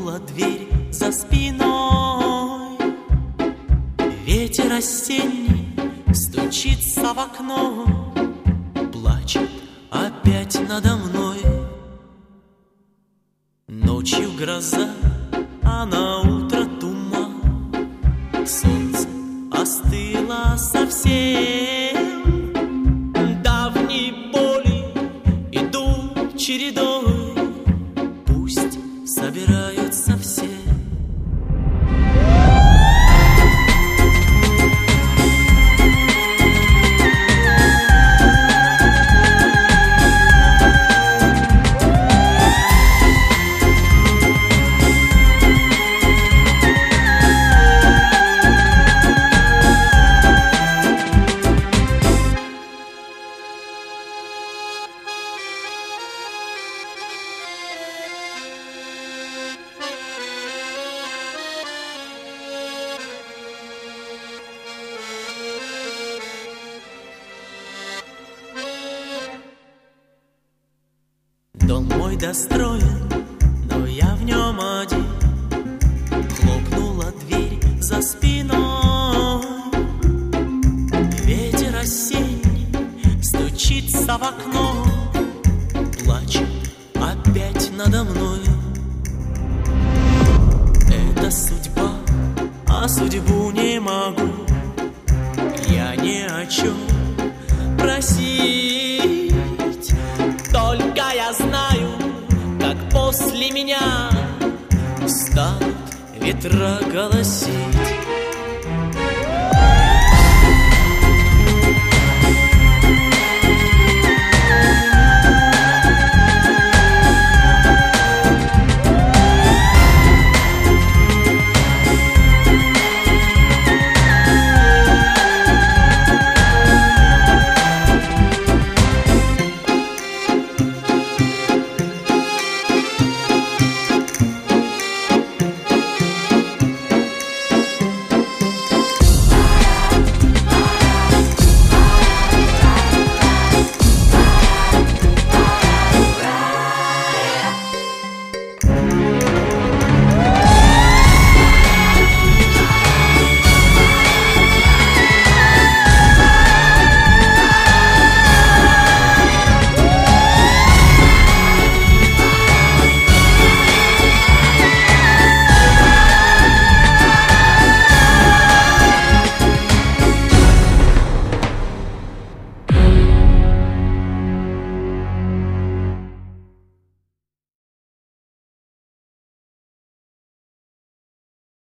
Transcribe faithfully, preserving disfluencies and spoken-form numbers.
Хлопнула дверь за спиной. Ветер осенний стучится в окно, плачет опять надо мной. Ночью гроза, а на утро туман. Солнце остыло совсем. Давние боли идут чередой. Пусть собираются все. Дом мой достроен, но я в нем один. Хлопнула дверь за спиной. Ветер осенний стучится в окно, плачет опять надо мной. Это судьба, а судьбу не могу я ни о чем просить. Только я знаю, как после меня станут ветра голосить.